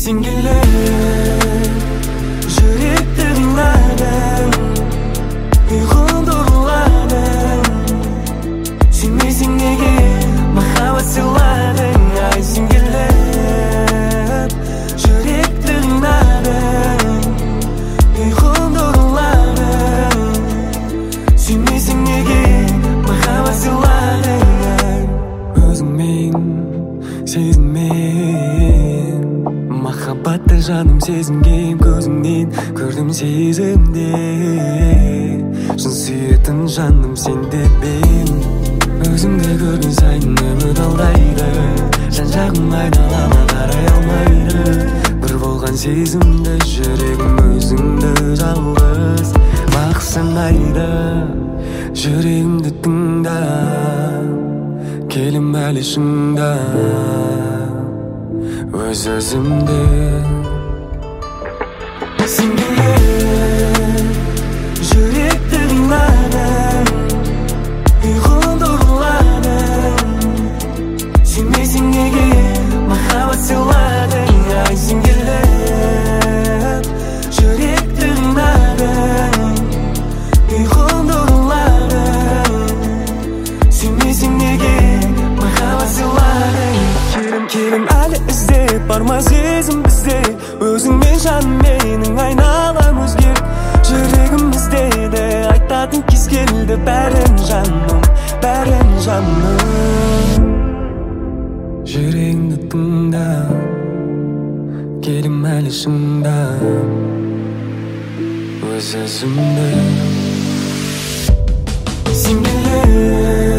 Singil'e жүректі қинадың, ұйқымды ұрладың. Сүймейсің неге махаббат сыйладың? Ай Singil'е жүректі қинадың, ұйқымды ұрладың. Сүймейсің неге махаббат сыйладың? Өзіңмен сезінмен махаббатты жаным сезінген, көзіңнен көрдім сезімде. Шын сүйетін жаным сенде бен. Өзіңді көрген сайын үміт алдайды, жан-жағым айналама қарай алмайды. Бір болған сезімді жүрегім өзіңді жалғыз бақсынайды. Жүрегімді тыңда, келім әлі шыңда өз өзімді. Singil'e жүректі қинадың, ұйқымды ұрладың. Сүймейсің неге махаббат сыйладың? Ай Singil'e жүректі қинадың, ұйқымды ұрладың. Сүймейсің неге махаббат сыйладың? Келем әлі іздеп барма сезім бізде, өзіңмен жаным менің айналам өзгеріп. Жүрегім іздеді, айтатын кез келді, бәрін жаным, бәрін жаным. Жүрегімді тыңда, келем әлі шыңда өз өзімді. Singil'e